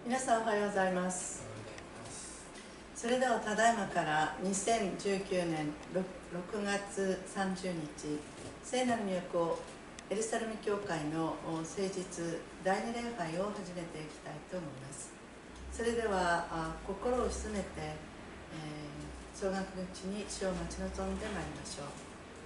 皆さんおはようございます。それではただいまから2019年6月30日聖なる都エルサレム教会の聖日第二礼拝を始めていきたいと思います。それでは心を静めて、総額のうちに主を待ち望んでまいりましょう。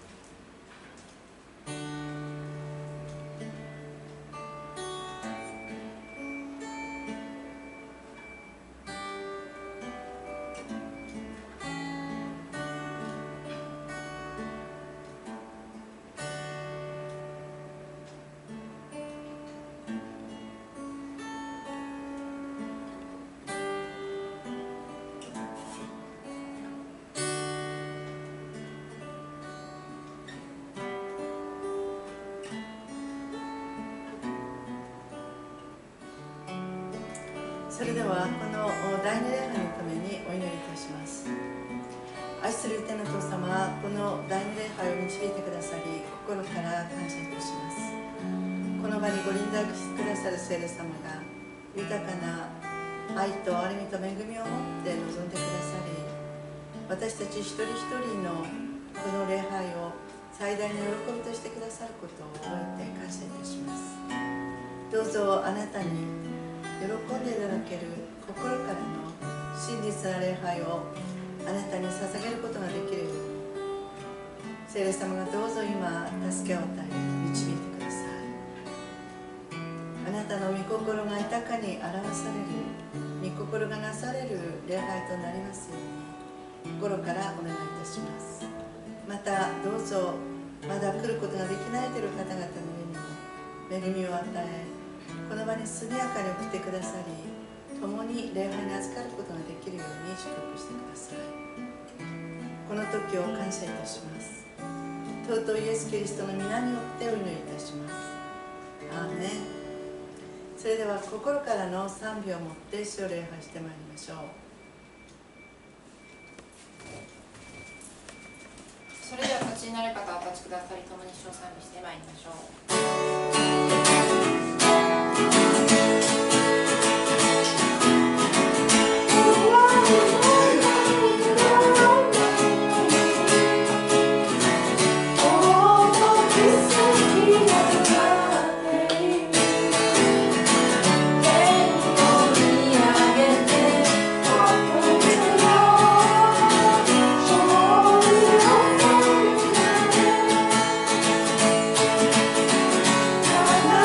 それではこの第二礼拝のためにお祈りいたします。愛する天の父様、この第二礼拝を導いてくださり心から感謝いたします。この場にご臨在くださる聖霊様が豊かな愛と憐れみと恵みを持って臨んでくださり、私たち一人一人のこの礼拝を最大の喜びとしてくださることを覚えて感謝いたします。どうぞあなたに喜んでいただける心からの真実な礼拝をあなたに捧げることができるように、聖霊様がどうぞ今助けを与え導いてください。あなたの御心が豊かに表される、御心がなされる礼拝となりますように心からお願いいたします。またどうぞまだ来ることができないという方々の上にも恵みを与え、この場に速やかに送ってくださり、共に礼拝に預かることができるように祝福してください。この時を感謝いたします。尊いイエス・キリストの皆によってお祈りいたします。アーメン。それでは心からの賛美をもって主を礼拝してまいりましょう。 それでは立ちになる方はお立ちくださり、共に主を賛美してまいりましょう。 Oh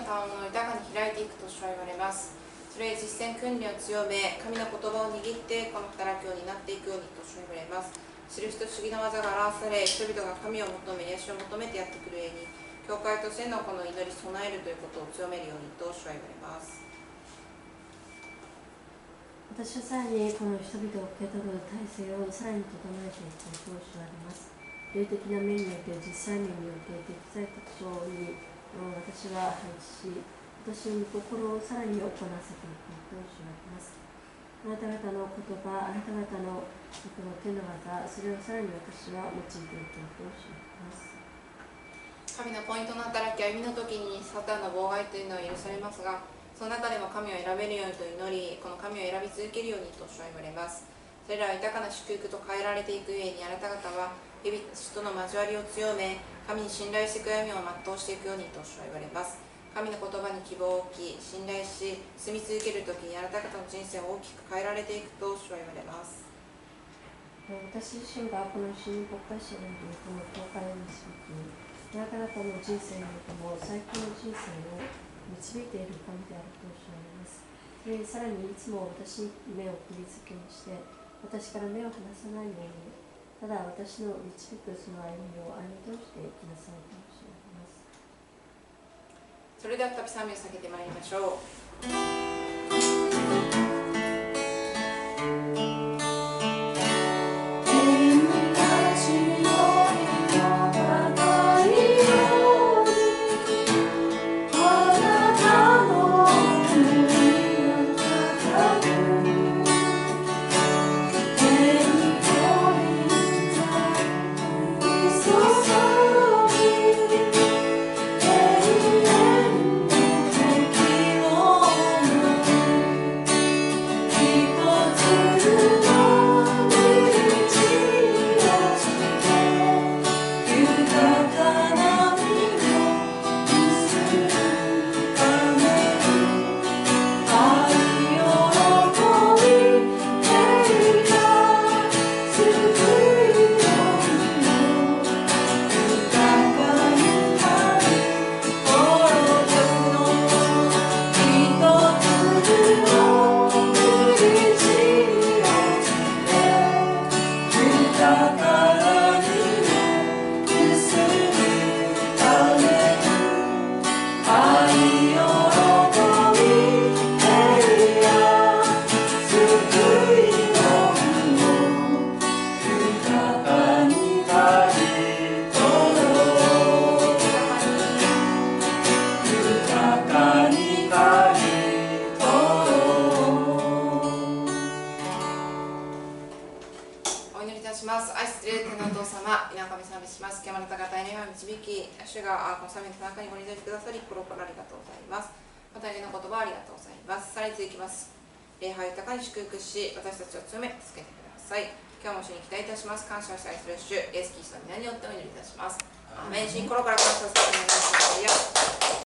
賜物を豊かに開いていくと主は言われます。それへ実践訓練を強め、神の言葉を握ってこの働きを担っていくようにと主は言われます。印と不思議な技が表され、人々が神を求め、癒しを求めてやってくる上に、教会としてのこの祈り備えるということを強めるようにと主は言われます。 私はさらにこの人々を受け取る体制をさらに整えていくと主は言われます。霊的な面において実際面において適材適所に私は配置し、私の御心をさらに行わせていくと主は言われます。あなた方の言葉、あなた方のこの手の技、それをさらに私は用いていくと主は言われます。 神のポイントの働き、歩みの時にサタンの妨害というのは許されますが、その中でも神を選べるようにと祈り、この神を選び続けるようにと主は言われます。それらは豊かな祝福と変えられていく上に、あなた方は日々との交わりを強め、神に信頼していく歩みを全うしていくようにと主は言われます。神の言葉に希望を置き、信頼し、住み続けるときにあなた方の人生を大きく変えられていくと主は言われます。 私自身がこの新国家者であるこの教会を導き、あなた方の人生においても最高の人生を導いている神であると主は言います。それにさらにいつも私に目を釘付けにして、私から目を離さないように、ただ私の導くその歩みを歩み通していきなさいと主は言います。 それでは再び賛美を下げてまいりましょう。主がこの賛美の中にご臨在してくださり、心からありがとうございます。また、の言葉ありがとうございます。さらに続きます。礼拝を豊かに祝福し、私たちを強め、助けてください。今日も主に期待いたします。感謝して愛する主、イエス・キリストの皆によってお祈りいたします。アーメン。心から感謝をさせていただきます。